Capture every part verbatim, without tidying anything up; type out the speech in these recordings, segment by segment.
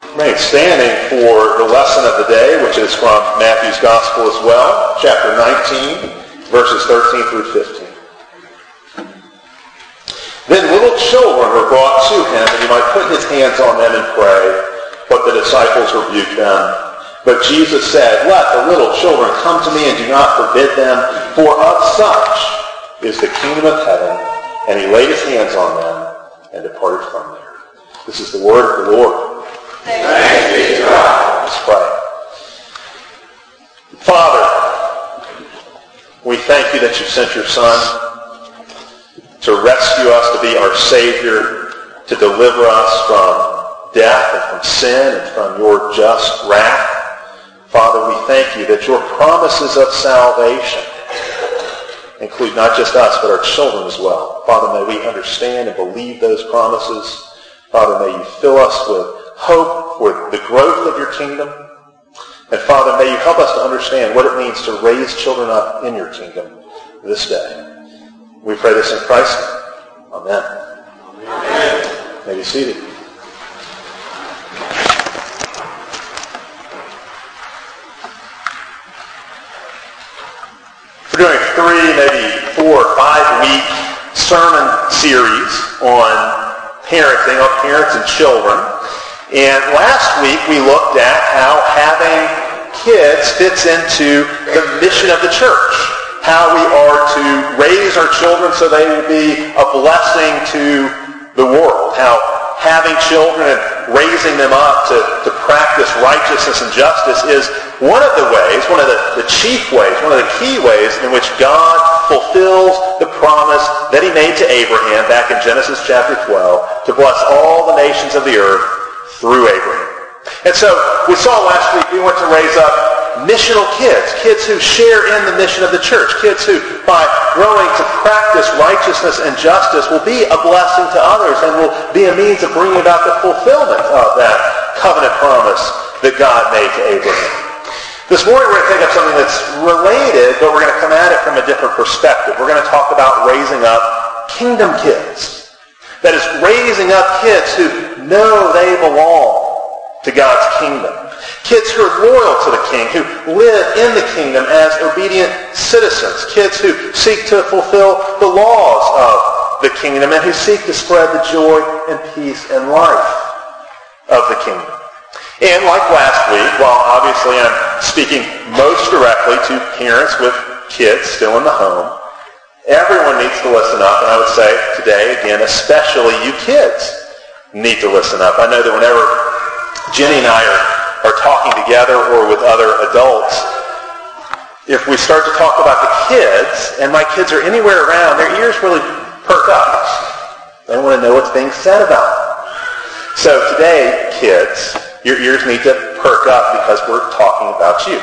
remain standing for the lesson of the day, which is from Matthew's Gospel as well, chapter nineteen, verses thirteen through fifteen. Then little children were brought to him, and he might put his hands on them and pray, but the disciples rebuked them. But Jesus said, "Let the little children come to me, and do not forbid them, for of such is the kingdom of heaven." And he laid his hands on them and departed from there. This is the word of the Lord. Thanks be to God. Let's pray. Father, we thank you that you sent your Son to rescue us, to be our Savior, to deliver us from death and from sin and from your just wrath. Father, we thank you that your promises of salvation include not just us, but our children as well. Father, may we understand and believe those promises. Father, may you fill us with hope for the growth of your kingdom. And Father, may you help us to understand what it means to raise children up in your kingdom this day. We pray this in Christ's name. Amen. Amen. May be seated. We're doing a three, maybe four or five week sermon series on parenting, on parents and children. And last week we looked at how having kids fits into the mission of the church. How we are to raise our children so they will be a blessing to the world. How having children and raising them up to, to practice righteousness and justice is one of the ways, one of the, the chief ways, one of the key ways in which God fulfills the promise that he made to Abraham back in Genesis chapter twelve to bless all the nations of the earth through Abraham. And so we saw last week we want to raise up missional kids, kids who share in the mission of the church, kids who by growing to practice righteousness and justice will be a blessing to others and will be a means of bringing about the fulfillment of that covenant promise that God made to Abraham. This morning we're going to take up something that's related, but we're going to come at it from a different perspective. We're going to talk about raising up kingdom kids. That is, raising up kids who know they belong to God's kingdom. Kids who are loyal to the king, who live in the kingdom as obedient citizens. Kids who seek to fulfill the laws of the kingdom and who seek to spread the joy and peace and life of the kingdom. And like last week, while obviously I'm speaking most directly to parents with kids still in the home, everyone needs to listen up. And I would say today, again, especially you kids need to listen up. I know that whenever Jenny and I are, are talking together or with other adults, if we start to talk about the kids and my kids are anywhere around, their ears really perk up. They want to know what's being said about them. So today, kids, your ears need to perk up because we're talking about you.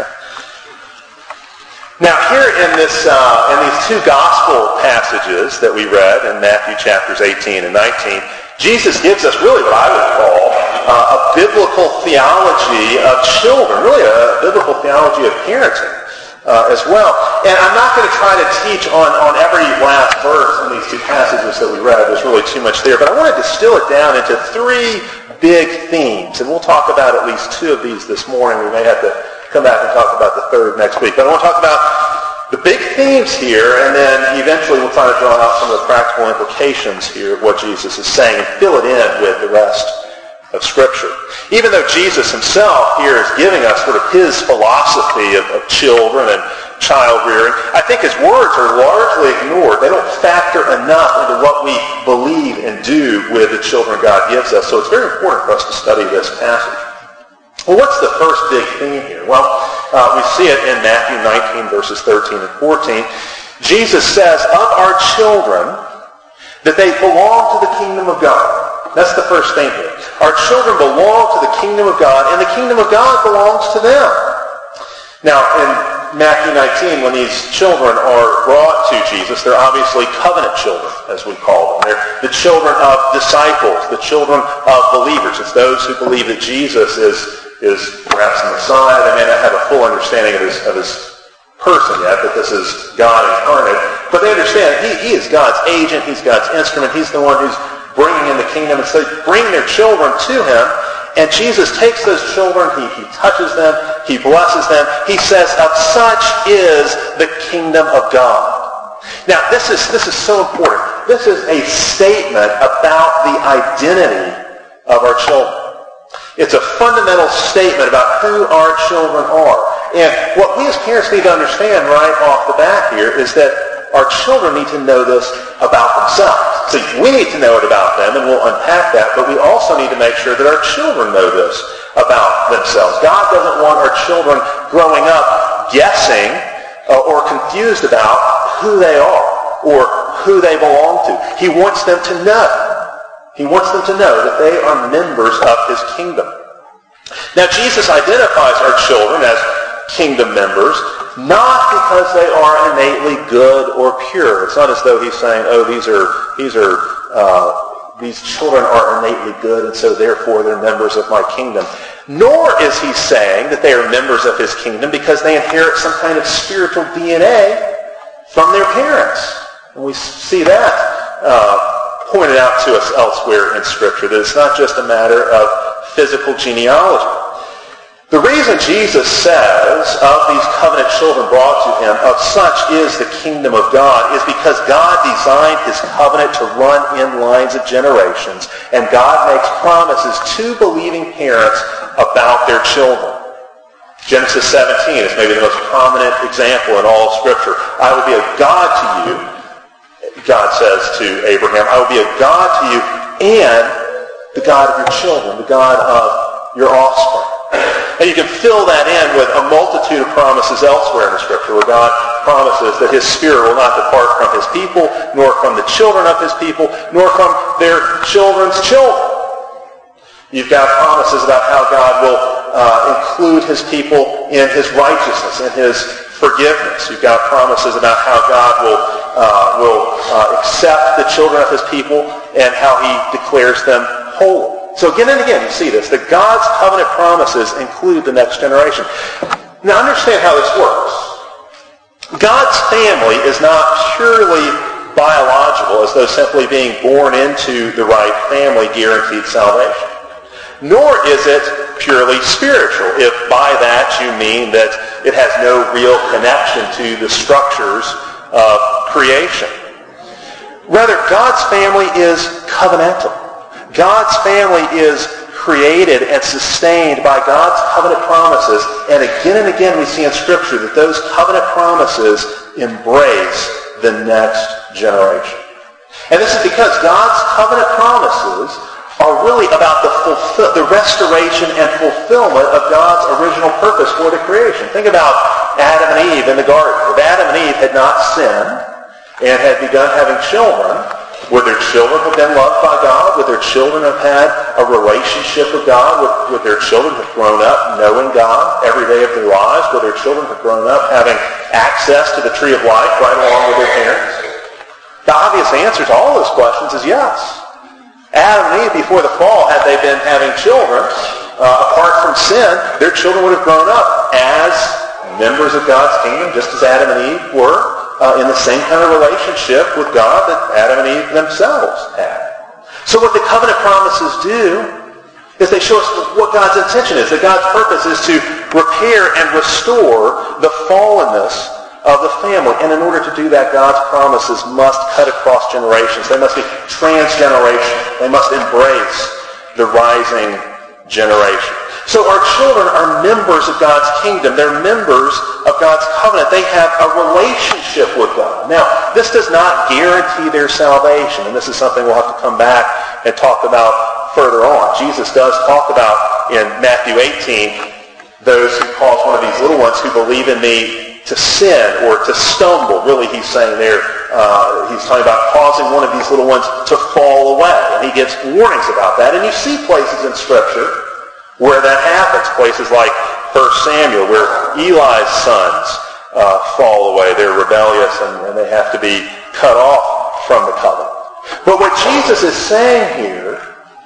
Now, here in this, uh, in these two gospel passages that we read in Matthew chapters eighteen and nineteen, Jesus gives us really what I would call uh, a biblical theology of children, really a biblical theology of parenting uh, as well. And I'm not going to try to teach on, on every last verse in these two passages that we read. There's really too much there. But I want to distill it down into three big themes, and we'll talk about at least two of these this morning. We may have to come back and talk about the third next week. But I want to talk about the big themes here, and then eventually we'll try to draw out some of the practical implications here of what Jesus is saying and fill it in with the rest of Scripture. Even though Jesus himself here is giving us sort of his philosophy of, of children and child rearing, I think his words are largely ignored. They don't factor enough into what we believe and do with the children God gives us. So it's very important for us to study this passage. Well, what's the first big theme here? Well, uh, we see it in Matthew nineteen, verses thirteen and fourteen. Jesus says of our children that they belong to the kingdom of God. That's the first thing here. Our children belong to the kingdom of God, and the kingdom of God belongs to them. Now, in Matthew nineteen, when these children are brought to Jesus, they're obviously covenant children, as we call them. They're the children of disciples, the children of believers. It's those who believe that Jesus is, is perhaps the Messiah. They may not have a full understanding of his, of his person yet, that this is God incarnate. But they understand he, he is God's agent, he's God's instrument, he's the one who's bringing in the kingdom. And so they bring their children to him, And Jesus takes those children, he, he touches them, he blesses them. He says, of such is the kingdom of God. Now, this is, this is so important. This is a statement about the identity of our children. It's a fundamental statement about who our children are. And what we as parents need to understand right off the bat here is that our children need to know this about themselves. See, we need to know it about them, and we'll unpack that, but we also need to make sure that our children know this about themselves. God doesn't want our children growing up guessing uh, or confused about who they are or who they belong to. He wants them to know. He wants them to know that they are members of his kingdom. Now, Jesus identifies our children as kingdom members, not because they are innately good or pure. It's not as though he's saying, oh, these are these are uh, these children are innately good, and so therefore they're members of my kingdom. Nor is he saying that they are members of his kingdom because they inherit some kind of spiritual D N A from their parents. And we see that uh, pointed out to us elsewhere in Scripture, that it's not just a matter of physical genealogy. The reason Jesus says of these covenant children brought to him, of such is the kingdom of God, is because God designed his covenant to run in lines of generations, and God makes promises to believing parents about their children. Genesis seventeen is maybe the most prominent example in all of Scripture. I will be a God to you, God says to Abraham, I will be a God to you and the God of your children, the God of your offspring. And you can fill that in with a multitude of promises elsewhere in the Scripture where God promises that his Spirit will not depart from his people, nor from the children of his people, nor from their children's children. You've got promises about how God will uh, include his people in his righteousness, in his forgiveness. You've got promises about how God will, uh, will uh, accept the children of his people and how he declares them holy. So again and again, you see this, that God's covenant promises include the next generation. Now understand how this works. God's family is not purely biological, as though simply being born into the right family guaranteed salvation. Nor is it purely spiritual, if by that you mean that it has no real connection to the structures of creation. Rather, God's family is covenantal. God's family is created and sustained by God's covenant promises. And again and again we see in Scripture that those covenant promises embrace the next generation. And this is because God's covenant promises are really about the, fulfill, the restoration and fulfillment of God's original purpose for the creation. Think about Adam and Eve in the garden. If Adam and Eve had not sinned and had begun having children, would their children have been loved by God? Would their children have had a relationship with God? Would, would their children have grown up knowing God every day of their lives? Would their children have grown up having access to the tree of life right along with their parents? The obvious answer to all those questions is yes. Adam and Eve, before the fall, had they been having children, uh, apart from sin, their children would have grown up as members of God's kingdom, just as Adam and Eve were. Uh, in the same kind of relationship with God that Adam and Eve themselves had. So what the covenant promises do is they show us what God's intention is, that God's purpose is to repair and restore the fallenness of the family. And in order to do that, God's promises must cut across generations. They must be transgenerational. They must embrace the rising generation. So our children are members of God's kingdom. They're members of God's covenant. They have a relationship with God. Now, this does not guarantee their salvation, and this is something we'll have to come back and talk about further on. Jesus does talk about in Matthew eighteen those who cause one of these little ones who believe in me to sin or to stumble. Really, he's saying there, uh, he's talking about causing one of these little ones to fall away, and he gives warnings about that. And you see places in Scripture where that happens, places like First Samuel, where Eli's sons uh, fall away. They're rebellious and, and they have to be cut off from the covenant. But what Jesus is saying here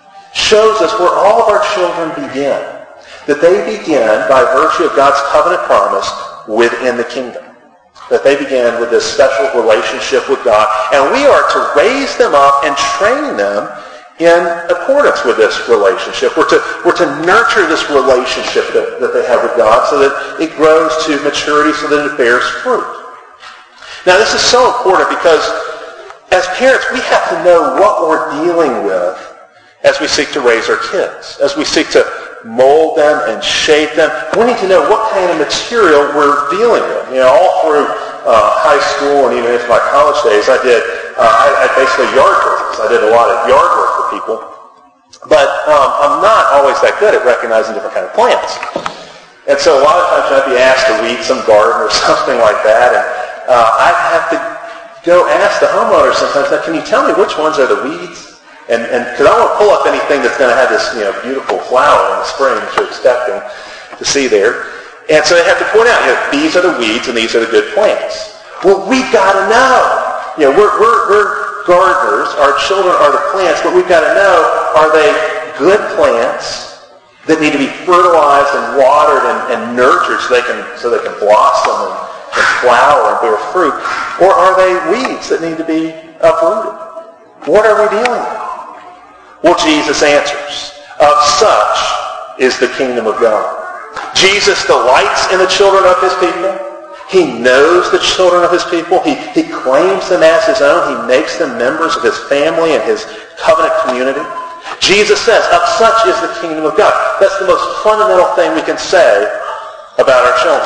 shows us where all of our children begin. That they begin, by virtue of God's covenant promise, within the kingdom. That they begin with this special relationship with God. And we are to raise them up and train them in accordance with this relationship. We're to, we're to nurture this relationship that, that they have with God so that it grows to maturity, so that it bears fruit. Now, this is so important because as parents, we have to know what we're dealing with as we seek to raise our kids, as we seek to mold them and shape them. We need to know what kind of material we're dealing with. You know, all through uh, high school and even into my college days, I did uh, I, I basically yard business. I did a lot of yard work for people, but um, I'm not always that good at recognizing different kind of plants. And so a lot of times I'd be asked to weed some garden or something like that, and uh, I'd have to go ask the homeowner sometimes, now, can you tell me which ones are the weeds? And because I want to pull up anything that's going to have this, you know, beautiful flower in the spring that you're expecting to see there. And so they have to point out, you know, these are the weeds and these are the good plants. Well, we've got to know. You know, we're, we're, we're gardeners. Our children are the plants, but we've got to know, are they good plants that need to be fertilized and watered and, and nurtured so they can so they can blossom and, and flower and bear fruit? Or are they weeds that need to be uprooted? What are we dealing with? Well, Jesus answers, of such is the kingdom of God. Jesus delights in the children of his people. He knows the children of his people. He, he claims them as his own. He makes them members of his family and his covenant community. Jesus says, of such is the kingdom of God. That's the most fundamental thing we can say about our children.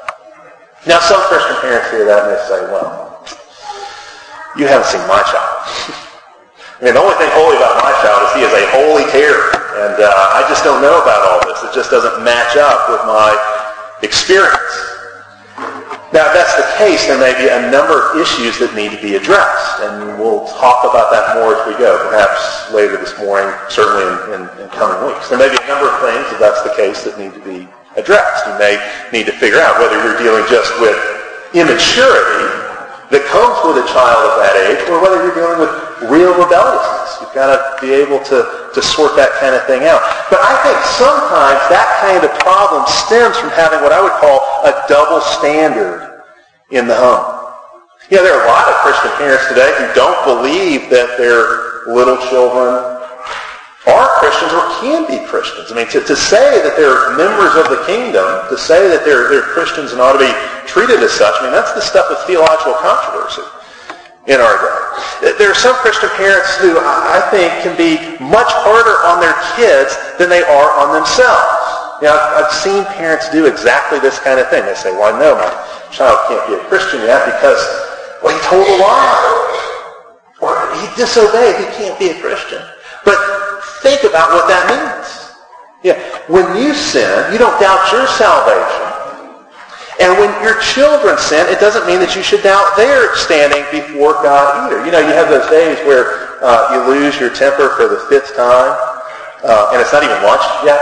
Now, some Christian parents hear that and they say, well, you haven't seen my child. I mean, the only thing holy about my child is he is a holy terror. And uh, I just don't know about all this. It just doesn't match up with my experience. Now, if that's the case, there may be a number of issues that need to be addressed. And we'll talk about that more as we go, perhaps later this morning, certainly in, in, in coming weeks. There may be a number of things, if that's the case, that need to be addressed. You may need to figure out whether you're dealing just with immaturity that comes with a child of that age, or whether you're dealing with real rebelliousness. You've got to be able to, to sort that kind of thing out. But I think sometimes that kind of problem stems from having what I would call a double standard in the home. You know, there are a lot of Christian parents today who don't believe that their little children are Christians or can be Christians. I mean, to, to say that they're members of the kingdom, to say that they're, they're Christians and ought to be treated as such, I mean, that's the stuff of theological controversy in our day. There are some Christian parents who I think can be much harder on their kids than they are on themselves. You know, I've seen parents do exactly this kind of thing. They say, well, no, my child can't be a Christian yet because, well, he told a lie. Or he disobeyed. He can't be a Christian. But think about what that means. Yeah, when you sin, you don't doubt your salvation. And when your children sin, it doesn't mean that you should doubt their standing before God either. You know, you have those days where uh, you lose your temper for the fifth time, uh, and it's not even lunch yet.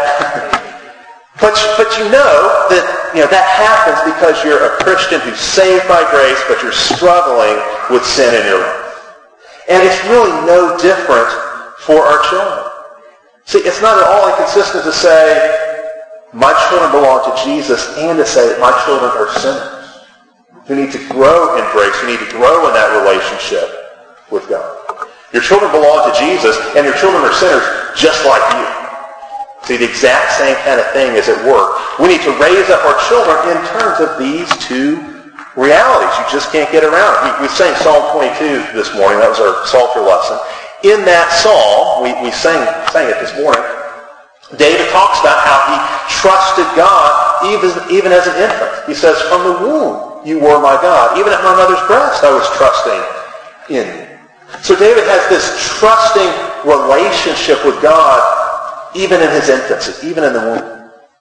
but, but you know that you know that happens because you're a Christian who's saved by grace, but you're struggling with sin in your life. And it's really no different for our children. See, it's not at all inconsistent to say, my children belong to Jesus, and to say that my children are sinners who need to grow in grace, who need to grow in that relationship with God. Your children belong to Jesus, and your children are sinners just like you. See, the exact same kind of thing is at work. We need to raise up our children in terms of these two realities. You just can't get around it. We, we sang Psalm twenty-two this morning. That was our Psalter lesson. In that psalm, we, we sang, sang it this morning, David talks about how he trusted God even, even as an infant. He says, from the womb you were my God. Even at my mother's breast I was trusting in you. So David has this trusting relationship with God even in his infancy, even in the womb.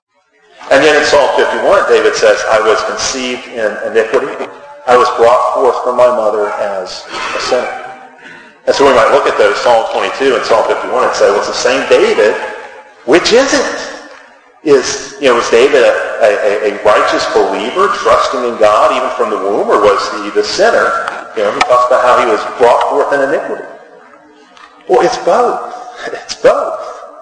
And yet in Psalm fifty-one, David says, I was conceived in iniquity. I was brought forth from my mother as a sinner. And so we might look at those, Psalm twenty-two and Psalm fifty-one, and say, well, it's the same David. Which is it? Is, you know, was David a, a, a righteous believer, trusting in God even from the womb, or was he the sinner? You know, he talks about how he was brought forth in iniquity. Well, it's both. It's both.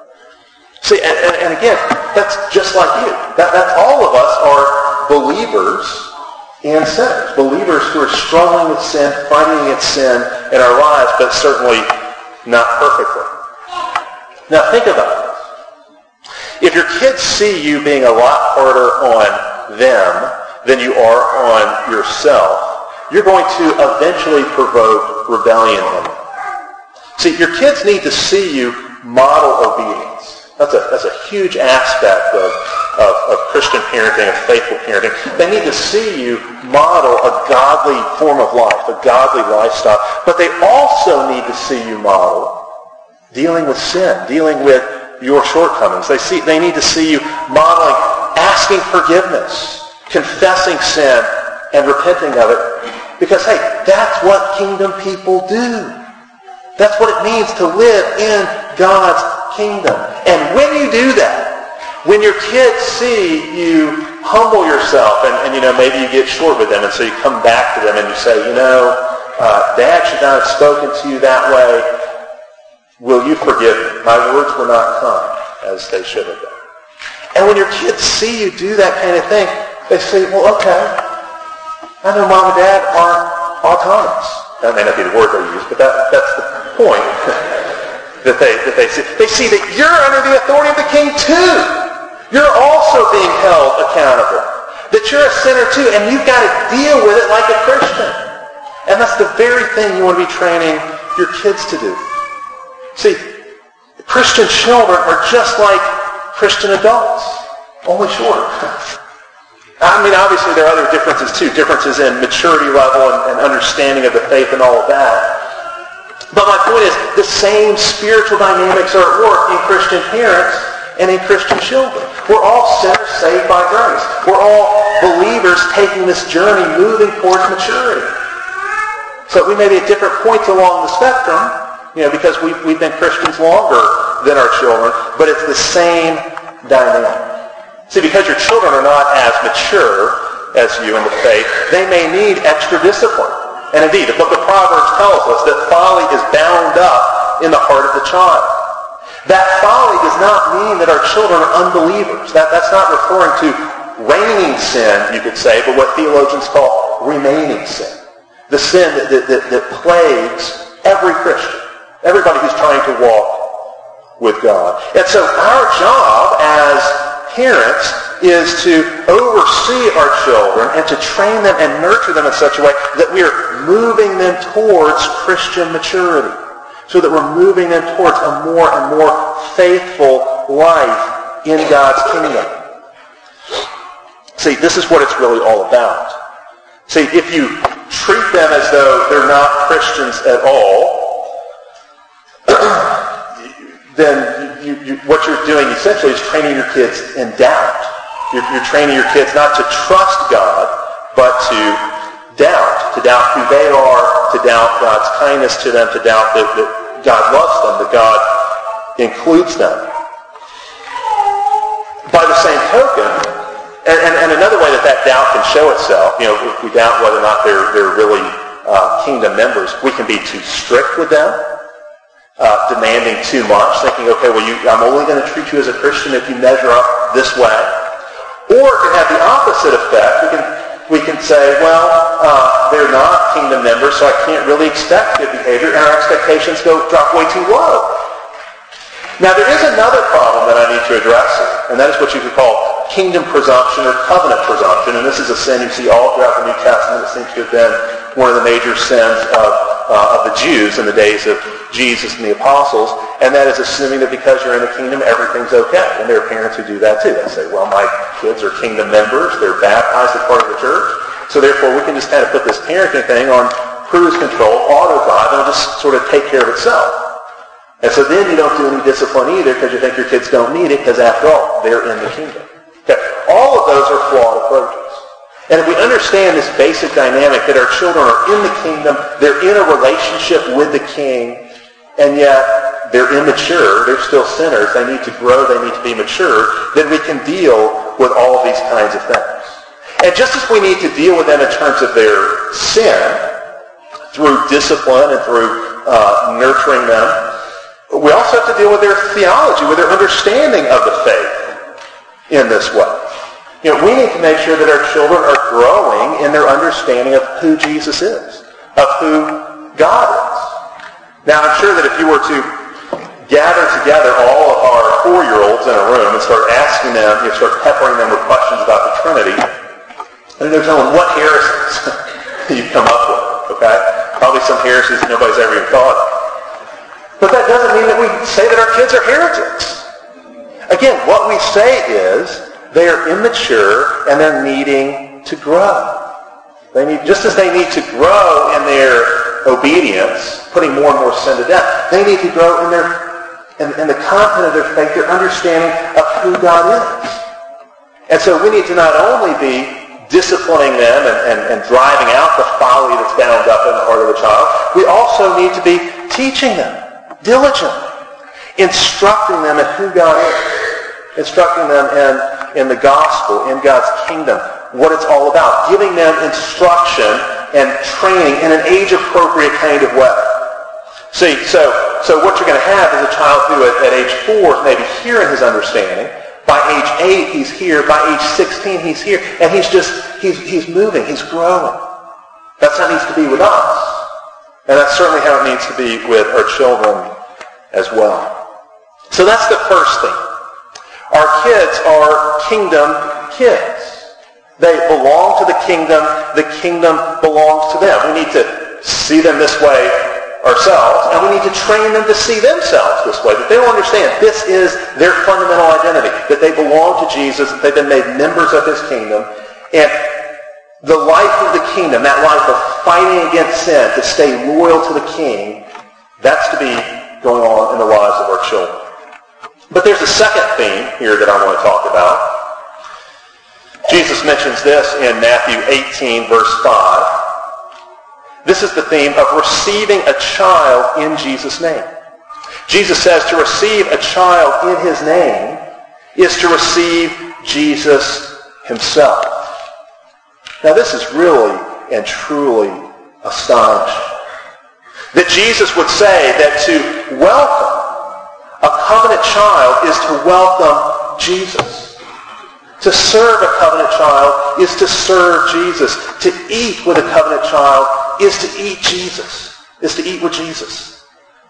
See, and, and, and again, that's just like you. That, that's all of us are believers and sinners. Believers who are struggling with sin, fighting against sin in our lives, but certainly not perfectly. Now think about this. If your kids see you being a lot harder on them than you are on yourself, you're going to eventually provoke rebellion in them. See, your kids need to see you model obedience. That's a, that's a huge aspect of, of, of Christian parenting, of faithful parenting. They need to see you model a godly form of life, a godly lifestyle. But they also need to see you model dealing with sin, dealing with your shortcomings. They see, they need to see you modeling asking forgiveness, confessing sin, and repenting of it. Because, hey, that's what kingdom people do. That's what it means to live in God's kingdom. And when you do that, when your kids see you humble yourself, and, and you know, maybe you get short with them, and so you come back to them and you say, you know, uh, Dad should not have spoken to you that way. Will you forgive me? My words were not kind as they should have been. And when your kids see you do that kind of thing, they say, well, okay, I know Mom and Dad aren't autonomous. That may not be the word they use, but that, that's the point that they that they see. They see that you're under the authority of the king too. You're also being held accountable. That you're a sinner too, and you've got to deal with it like a Christian. And that's the very thing you want to be training your kids to do. See, Christian children are just like Christian adults, only shorter. I mean, obviously there are other differences too, differences in maturity level and, and understanding of the faith and all of that. But my point is, the same spiritual dynamics are at work in Christian parents and in Christian children. We're all sinners saved by grace. We're all believers taking this journey, moving towards maturity. So we may be at different points along the spectrum, you know, because we've, we've been Christians longer than our children, but it's the same dynamic. See, because your children are not as mature as you in the faith, they may need extra discipline. And indeed, the book of Proverbs tells us that folly is bound up in the heart of the child. That folly does not mean that our children are unbelievers. That, that's not referring to reigning sin, you could say, but what theologians call remaining sin. The sin that, that, that, that plagues every Christian, everybody who's trying to walk with God. And so our job as parents is to oversee our children and to train them and nurture them in such a way that we are moving them towards Christian maturity, so that we're moving them towards a more and more faithful life in God's kingdom. See, this is what it's really all about. See, if you treat them as though they're not Christians at all, then you, you, what you're doing essentially is training your kids in doubt. You're, you're training your kids not to trust God, but to doubt. To doubt who they are, to doubt God's kindness to them, to doubt that, that God loves them, that God includes them. By the same token, and, and, and another way that that doubt can show itself, you know, if we doubt whether or not they're, they're really uh, kingdom members, we can be too strict with them. Uh, demanding too much, thinking, okay, well, you, I'm only going to treat you as a Christian if you measure up this way. Or it can have the opposite effect. We can, we can say, well, uh, they're not kingdom members, so I can't really expect good behavior, and our expectations go drop way too low. Now, there is another problem that I need to address, and that is what you could call kingdom presumption or covenant presumption, and this is a sin you see all throughout the New Testament. It seems to have been one of the major sins of, uh, of the Jews in the days of Jesus and the apostles, and that is assuming that because you're in the kingdom, everything's okay. And there are parents who do that too. They say, well, my kids are kingdom members, they're baptized as part of the church, so therefore we can just kind of put this parenting thing on cruise control, autopilot, and it'll just sort of take care of itself. And so then you don't do any discipline either because you think your kids don't need it, because after all, they're in the kingdom. Okay. All of those are flawed approaches. And if we understand this basic dynamic that our children are in the kingdom, they're in a relationship with the king, and yet they're immature, they're still sinners, they need to grow, they need to be mature, then we can deal with all of these kinds of things. And just as we need to deal with them in terms of their sin, through discipline and through uh, nurturing them, we also have to deal with their theology, with their understanding of the faith in this way. You know, we need to make sure that our children are growing in their understanding of who Jesus is, of who God is. Now, I'm sure that if you were to gather together all of our four-year-olds in a room and start asking them, you know, start peppering them with questions about the Trinity, and they're telling them what heresies you've come up with, okay? Probably some heresies that nobody's ever even thought of. But that doesn't mean that we say that our kids are heretics. Again, what we say is they are immature and they're needing to grow. They need, just as they need to grow in their obedience, putting more and more sin to death, they need to grow in their in, in the content of their faith, their understanding of who God is. And so we need to not only be disciplining them and, and, and driving out the folly that's bound up in the heart of the child, we also need to be teaching them diligently, instructing them in who God is, instructing them in, in the gospel, in God's kingdom, what it's all about, giving them instruction and training in an age-appropriate kind of way. See, so, so what you're going to have is a child who at, at age four is maybe here in his understanding. By age eight, he's here. By age sixteen, he's here. And he's just, he's, he's moving. He's growing. That's how it needs to be with us. And that's certainly how it needs to be with our children as well. So that's the first thing. Our kids are kingdom kids. They belong to the kingdom. The kingdom belongs to them. We need to see them this way ourselves, and we need to train them to see themselves this way, that they'll understand this is their fundamental identity, that they belong to Jesus, that they've been made members of his kingdom, and the life of the kingdom, that life of fighting against sin, to stay loyal to the king, that's to be going on in the lives of our children. But there's a second theme here that I want to talk about. Jesus mentions this in Matthew eighteen, verse five. This is the theme of receiving a child in Jesus' name. Jesus says to receive a child in his name is to receive Jesus himself. Now this is really and truly astonishing. That Jesus would say that to welcome a covenant child is to welcome Jesus. To serve a covenant child is to serve Jesus. To eat with a covenant child is to eat Jesus, is to eat with Jesus.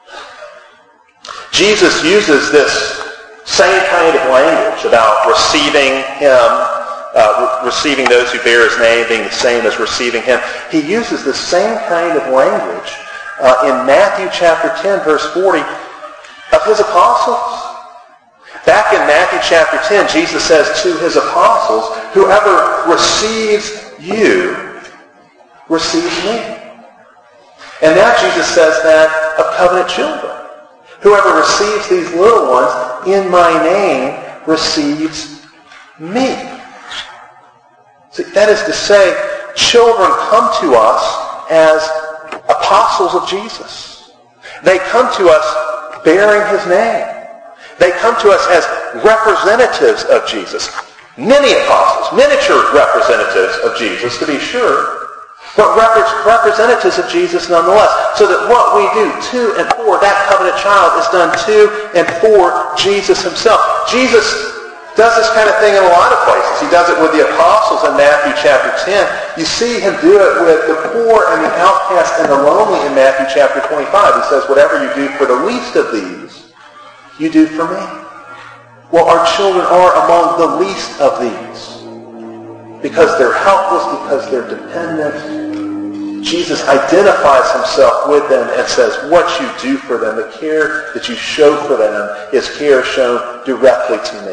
Jesus uses this same kind of language about receiving him, uh, re- receiving those who bear his name being the same as receiving him. He uses the same kind of language uh, in Matthew chapter ten, verse forty, of his apostles. Back in Matthew chapter ten, Jesus says to his apostles, whoever receives you receives me. And now Jesus says that of covenant children. Whoever receives these little ones in my name receives me. See, that is to say, children come to us as apostles of Jesus. They come to us bearing his name. They come to us as representatives of Jesus. Many apostles, miniature representatives of Jesus, to be sure, but representatives of Jesus nonetheless, so that what we do to and for that covenant child is done to and for Jesus himself. Jesus does this kind of thing in a lot of places. He does it with the apostles in Matthew chapter ten. You see him do it with the poor and the outcast and the lonely in Matthew chapter twenty-five. He says, whatever you do for the least of these, you do for me. Well, our children are among the least of these because they're helpless, because they're dependent. Jesus identifies himself with them and says, what you do for them, the care that you show for them, is care shown directly to me.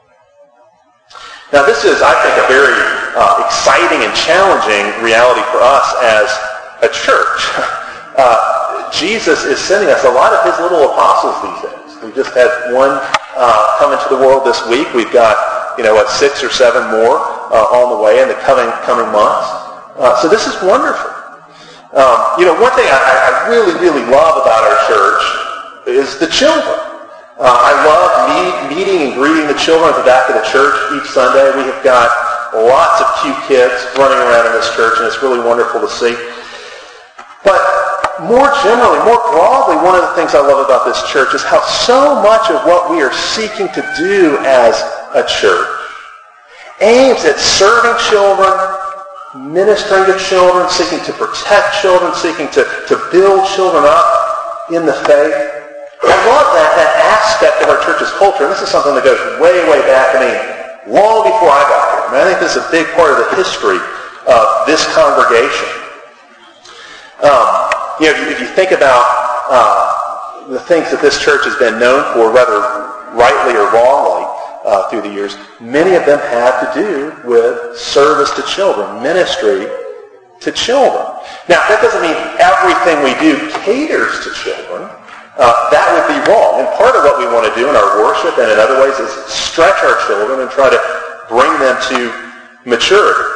Now this is, I think, a very uh, exciting and challenging reality for us as a church. Uh, Jesus is sending us a lot of his little apostles these days. We just had one uh, come into the world this week. We've got, you know, what, six or seven more uh, on the way in the coming coming months. Uh, so this is wonderful. Um, you know, one thing I, I really, really love about our church is the children. Uh, I love meet, meeting and greeting the children at the back of the church each Sunday. We have got lots of cute kids running around in this church, and it's really wonderful to see. But more generally, more broadly, one of the things I love about this church is how so much of what we are seeking to do as a church aims at serving children, ministering to children, seeking to protect children, seeking to, to build children up in the faith. I love that, that aspect of our church's culture, and this is something that goes way, way back, I mean, long before I got here. I mean, I think this is a big part of the history of this congregation. Um, you know, if you think about uh, the things that this church has been known for, whether rightly or wrongly, uh, through the years, many of them have to do with service to children, ministry to children. Now, that doesn't mean everything we do caters to children. Uh, that would be wrong. And part of what we want to do in our worship and in other ways is stretch our children and try to bring them to maturity.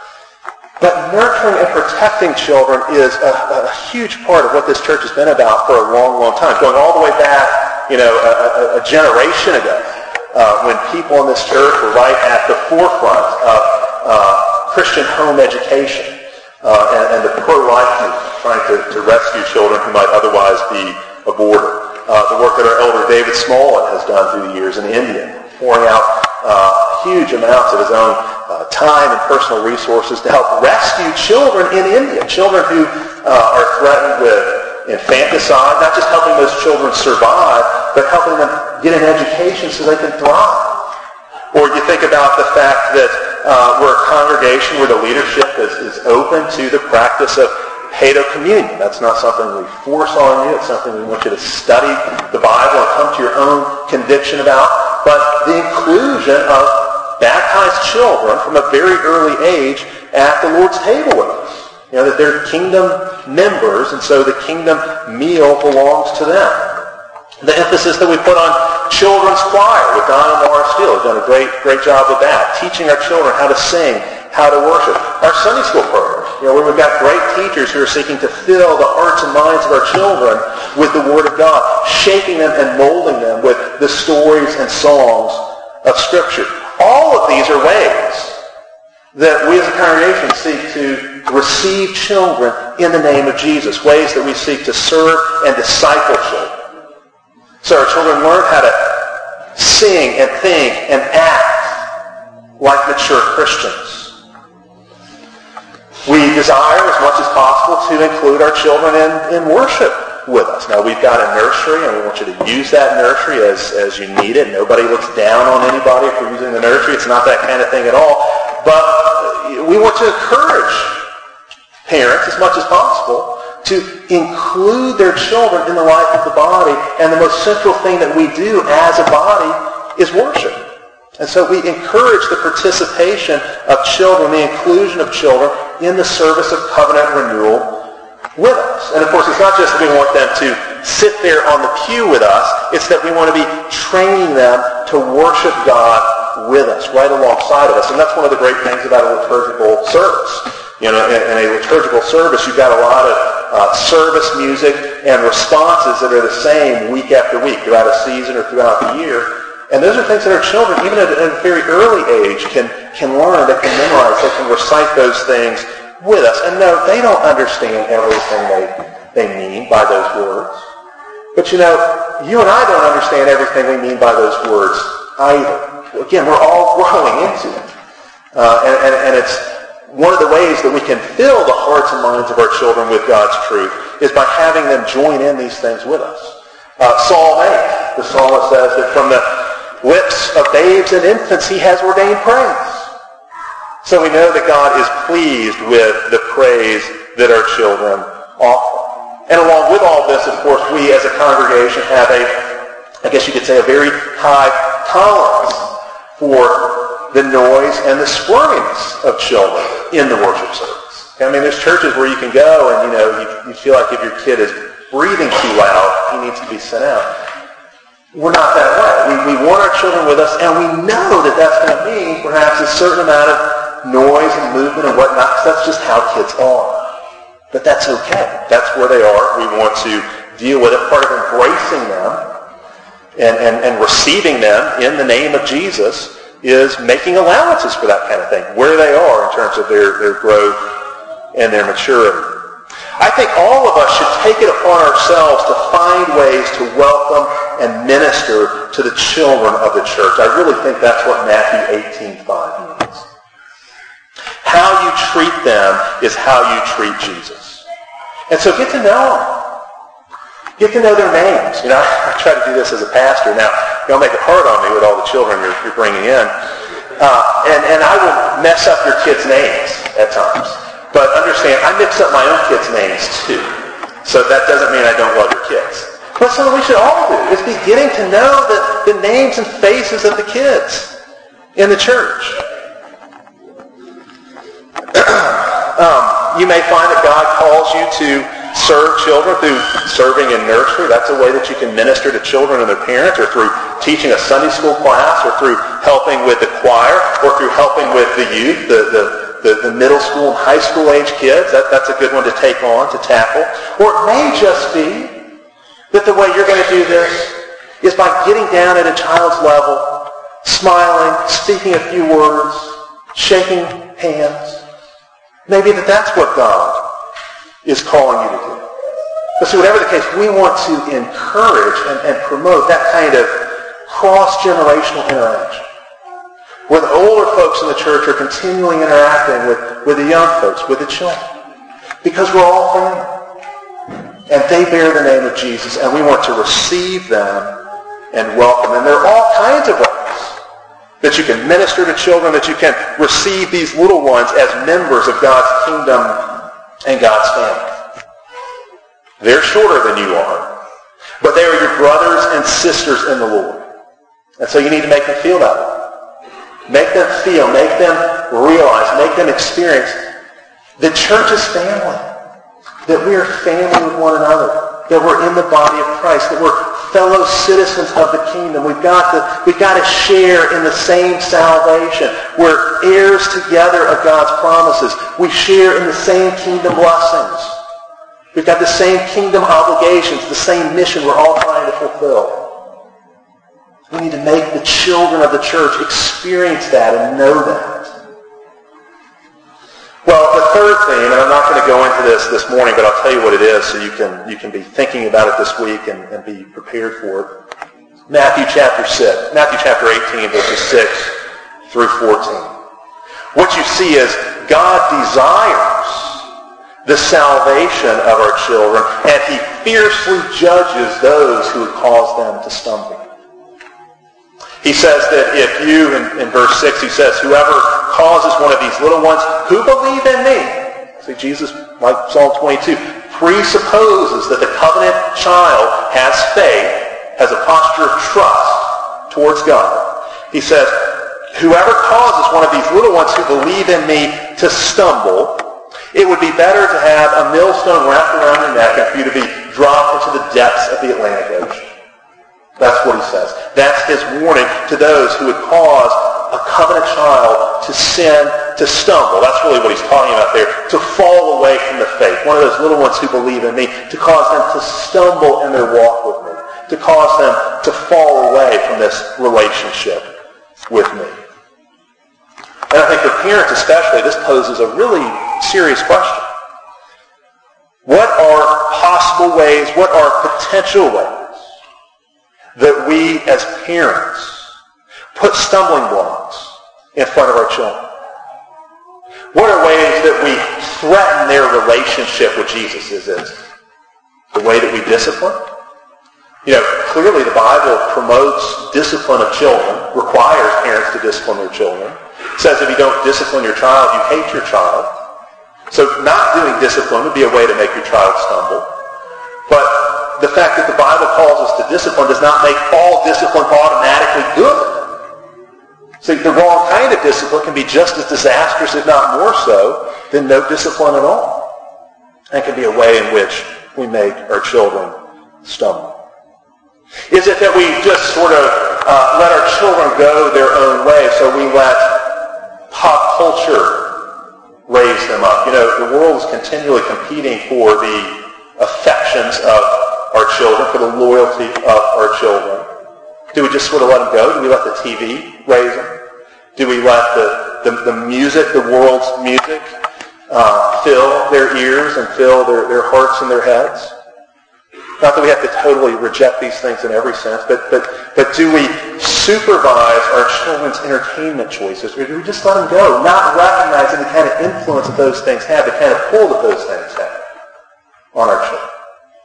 But nurturing and protecting children is a, a huge part of what this church has been about for a long, long time. Going all the way back, you know, a, a, a generation ago, uh, when people in this church were right at the forefront of uh, Christian home education uh, and, and the pro-life movement, trying to, to rescue children who might otherwise be aborted. Uh, the work that our elder David Smolin has done through the years in India, pouring out uh, huge amounts of his own uh, time and personal resources to help rescue children in India, children who uh, are threatened with infanticide, not just helping those children survive, but helping them get an education so they can thrive. Or you think about the fact that uh, we're a congregation where the leadership is, is open to the practice of paedo-communion. That's not something we force on you. It's something we want you to study the Bible and come to your own conviction about. But the inclusion of baptized children from a very early age at the Lord's table with us. You know, that they're kingdom members, and so the kingdom meal belongs to them. The emphasis that we put on children's choir with Don and Laura Steele have done a great, great job with that. Teaching our children how to sing, how to worship. Our Sunday school program, you know, where we've got great teachers who are seeking to fill the hearts and minds of our children with the Word of God, shaping them and molding them with the stories and songs of Scripture. All of these are ways that we as a congregation seek to receive children in the name of Jesus, ways that we seek to serve and disciple children. So our children learn how to sing and think and act like mature Christians. We desire as much as possible to include our children in, in worship with us. Now, we've got a nursery, and we want you to use that nursery as, as you need it. Nobody looks down on anybody for using the nursery. It's not that kind of thing at all. But we want to encourage parents as much as possible to include their children in the life of the body. And the most central thing that we do as a body is worship. And so we encourage the participation of children, the inclusion of children in the service of covenant renewal with us. And of course, it's not just that we want them to sit there on the pew with us. It's that we want to be training them to worship God with us, right alongside of us. And that's one of the great things about a liturgical service. You know, in, in a liturgical service, you've got a lot of uh, service music and responses that are the same week after week throughout a season or throughout the year. And those are things that our children, even at a very early age, can, can learn, they can memorize, they can recite those things with us. And no, they don't understand everything they, they mean by those words. But you know, you and I don't understand everything we mean by those words either. Again, we're all growing into it. Uh, and, and, and it's one of the ways that we can fill the hearts and minds of our children with God's truth is by having them join in these things with us. Uh, Psalm eight, the psalmist says that from the lips of babes and infants he has ordained praise. So we know that God is pleased with the praise that our children offer. And along with all this, of course, we as a congregation have a, I guess you could say, a very high tolerance for the noise and the squirminess of children in the worship service. I mean, there's churches where you can go and, you know, you, you feel like if your kid is breathing too loud, he needs to be sent out. We're not that way. We, we want our children with us, and we know that that's going to mean perhaps a certain amount of noise and movement and whatnot, because that's just how kids are. But that's okay. That's where they are. We want to deal with it. Part of embracing them and, and, and receiving them in the name of Jesus is making allowances for that kind of thing, where they are in terms of their, their growth and their maturity. I think all of us should take it upon ourselves to find ways to welcome and minister to the children of the church. I really think that's what Matthew eighteen five means. How you treat them is how you treat Jesus. And so get to know them. Get to know their names. You know, I, I try to do this as a pastor. Now, you'll make it hard on me with all the children you're, you're bringing in. Uh, and, and I will mess up your kids' names at times. But understand, I mix up my own kids' names too. So that doesn't mean I don't love your kids. But something we should all do is be getting to know the, the names and faces of the kids in the church. um, you may find that God calls you to serve children through serving in nursery. That's a way that you can minister to children and their parents, or through teaching a Sunday school class, or through helping with the choir, or through helping with the youth, the, the, the, the middle school and high school age kids. That, that's a good one to take on, to tackle. Or it may just be that the way you're going to do this is by getting down at a child's level, smiling, speaking a few words, shaking hands. Maybe that that's what God is calling you to do. But see, whatever the case, we want to encourage and, and promote that kind of cross-generational interaction, where the older folks in the church are continually interacting with, with the young folks, with the children, because we're all family. And they bear the name of Jesus, and we want to receive them and welcome them. There are all kinds of ways that you can minister to children, that you can receive these little ones as members of God's kingdom and God's family. They're shorter than you are, but they are your brothers and sisters in the Lord. And so you need to make them feel that way. Make them feel, make them realize, make them experience the church is family. That we are family with one another, that we're in the body of Christ, that we're fellow citizens of the kingdom. We've got to, we've got to share in the same salvation. We're heirs together of God's promises. We share in the same kingdom blessings. We've got the same kingdom obligations, the same mission we're all trying to fulfill. We need to make the children of the church experience that and know that. Well, the third theme, and I'm not going to go into this this morning, but I'll tell you what it is so you can you can be thinking about it this week and, and be prepared for it. Matthew chapter six, Matthew chapter eighteen, verses six through fourteen. What you see is God desires the salvation of our children, and he fiercely judges those who would cause them to stumble. He says that if you, in, in verse six, he says, whoever causes one of these little ones who believe in me. See, Jesus, like Psalm twenty-two, presupposes that the covenant child has faith, has a posture of trust towards God. He says, whoever causes one of these little ones who believe in me to stumble, it would be better to have a millstone wrapped around your neck and for you to be dropped into the depths of the Atlantic Ocean. That's what he says. That's his warning to those who would cause a covenant child to sin, to stumble. That's really what he's talking about there. To fall away from the faith. One of those little ones who believe in me. To cause them to stumble in their walk with me. To cause them to fall away from this relationship with me. And I think for parents especially, this poses a really serious question. What are possible ways, what are potential ways that we as parents put stumbling blocks in front of our children? What are ways that we threaten their relationship with Jesus? Is it the way that we discipline? You know, clearly the Bible promotes discipline of children, requires parents to discipline their children. It says if you don't discipline your child, you hate your child. So not doing discipline would be a way to make your child stumble. But the fact that the Bible calls us to discipline does not make all discipline automatically good. See, the wrong kind of discipline can be just as disastrous, if not more so, than no discipline at all. And can be a way in which we make our children stumble. Is it that we just sort of uh, let our children go their own way, so we let pop culture raise them up? You know, the world is continually competing for the affections of our children, for the loyalty of our children. Do we just sort of let them go? Do we let the T V raise them? Do we let the, the, the music, the world's music, uh, fill their ears and fill their, their hearts and their heads? Not that we have to totally reject these things in every sense, but, but, but do we supervise our children's entertainment choices, or do we just let them go, not recognizing the kind of influence that those things have, the kind of pull that those things have on our children?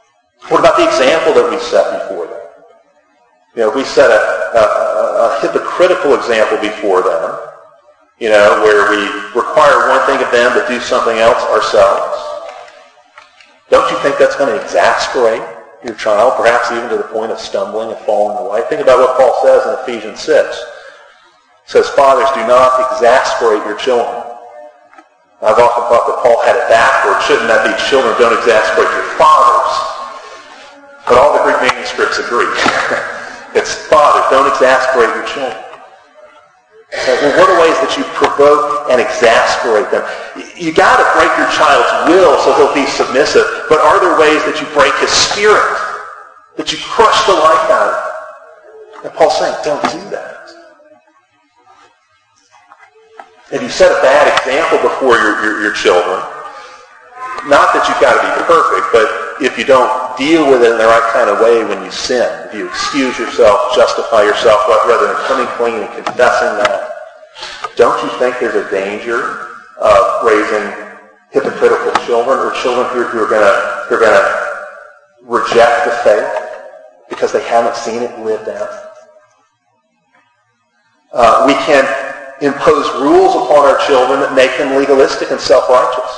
What about the example that we set before them? You know, if we set a, a, a hypocritical example before them, you know, where we require one thing of them but do something else ourselves, don't you think that's going to exasperate your child, perhaps even to the point of stumbling and falling away? Think about what Paul says in Ephesians six. It says, fathers, do not exasperate your children. I've often thought that Paul had it backwards. Shouldn't that be, children, don't exasperate your fathers? But all the Greek manuscripts agree. It's fathers, don't exasperate your children. So, well, what are ways that you provoke and exasperate them? You got to break your child's will so he'll be submissive, but are there ways that you break his spirit, that you crush the life out of him? And Paul's saying, don't do that. If you set a bad example before your, your, your children, not that you've got to be perfect, but if you don't deal with it in the right kind of way when you sin, if you excuse yourself, justify yourself, rather than coming clean and confessing that, don't you think there's a danger of raising hypocritical children, or children who, who are going to who are going to reject the faith because they haven't seen it lived out? Uh, we can impose rules upon our children that make them legalistic and self-righteous.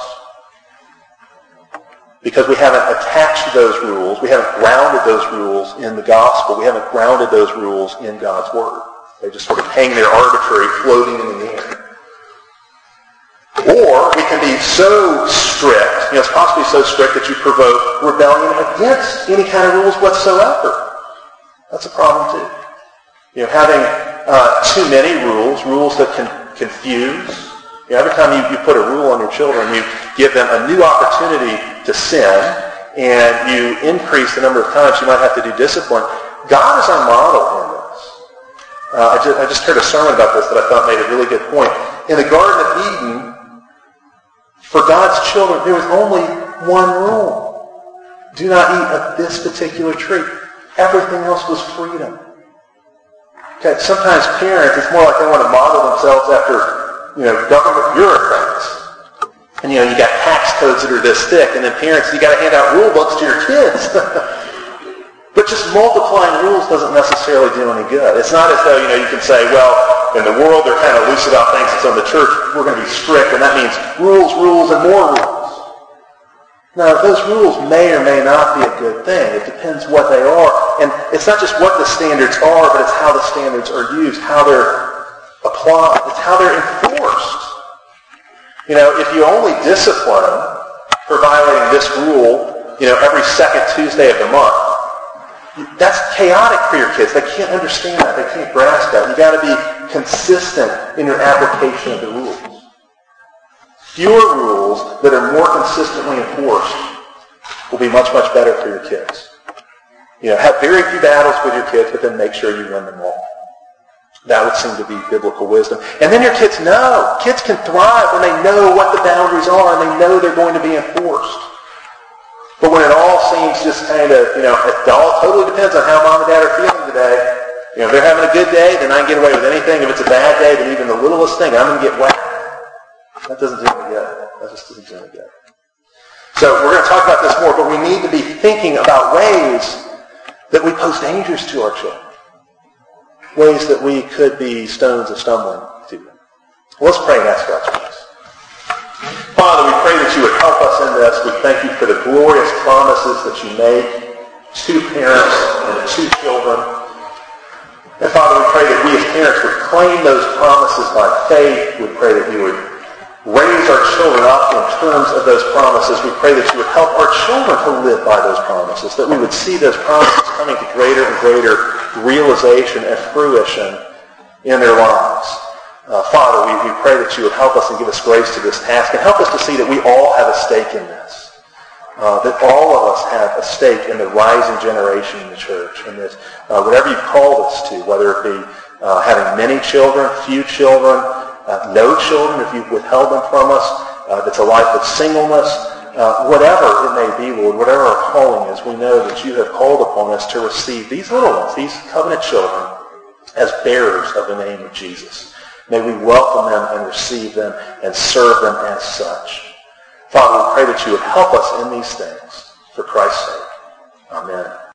Because we haven't attached those rules, we haven't grounded those rules in the gospel, we haven't grounded those rules in God's word. They just sort of hang there arbitrary, floating in the air. Or we can be so strict, you know, it's possibly so strict that you provoke rebellion against any kind of rules whatsoever. That's a problem too. You know, having uh, too many rules, rules that can confuse. You know, every time you, you put a rule on your children, you give them a new opportunity to sin, and you increase the number of times you might have to do discipline. God is our model in this. Uh, I, just, I just heard a sermon about this that I thought made a really good point. In the Garden of Eden, for God's children, there was only one rule. Do not eat of this particular tree. Everything else was freedom. Okay, sometimes parents, it's more like they want to model themselves after, you know, government bureaucrats. And, you know, you got tax codes that are this thick, and then parents, you got to hand out rule books to your kids. But just multiplying rules doesn't necessarily do any good. It's not as though, you know, you can say, well, in the world they're kind of loose about things, and so in the church we're going to be strict, and that means rules, rules, and more rules. Now, those rules may or may not be a good thing. It depends what they are. And it's not just what the standards are, but it's how the standards are used, how they're applied. It's how they're enforced. You know, if you only discipline for violating this rule, you know, every second Tuesday of the month, that's chaotic for your kids. They can't understand that. They can't grasp that. You've got to be consistent in your application of the rules. Fewer rules that are more consistently enforced will be much, much better for your kids. You know, have very few battles with your kids, but then make sure you win them all. That would seem to be biblical wisdom. And then your kids know. Kids can thrive when they know what the boundaries are and they know they're going to be enforced. But when it all seems just kind of, you know, it all totally depends on how mom and dad are feeling today. You know, if they're having a good day, then I can get away with anything. If it's a bad day, then even the littlest thing, I'm going to get whacked. That doesn't do any good. That just doesn't do any good. So we're going to talk about this more, but we need to be thinking about ways that we pose dangers to our children. Ways that we could be stones of stumbling to them. Well, let's pray and ask God's grace. Father, we pray that you would help us in this. We thank you for the glorious promises that you make to parents and to children. And Father, we pray that we as parents would claim those promises by faith. We pray that you would raise our children up in terms of those promises. We pray that you would help our children to live by those promises, that we would see those promises coming to greater and greater realization and fruition in their lives. Uh, Father, we, we pray that you would help us and give us grace to this task, and help us to see that we all have a stake in this, uh, that all of us have a stake in the rising generation in the church, and that uh, whatever you've called us to, whether it be uh, having many children, few children, uh, no children if you've withheld them from us, uh, that's a life of singleness, uh, whatever it may be, Lord, whatever our calling is, we know that you have called upon us to receive these little ones, these covenant children, as bearers of the name of Jesus. May we welcome them and receive them and serve them as such. Father, we pray that you would help us in these things for Christ's sake. Amen.